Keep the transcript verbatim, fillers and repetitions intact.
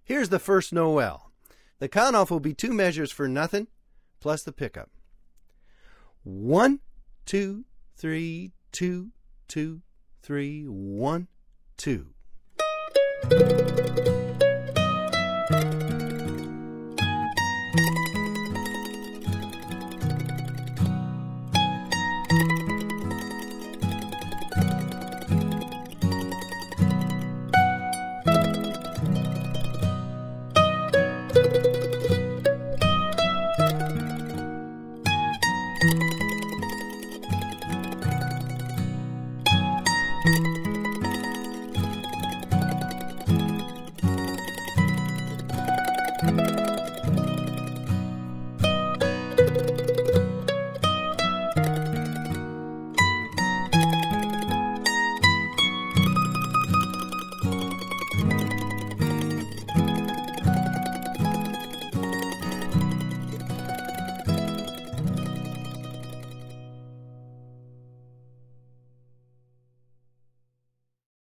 Here's the first Noel. The count-off will be two measures for nothing, plus the pickup. One, two, three, two, two, three, one, two. Thank you.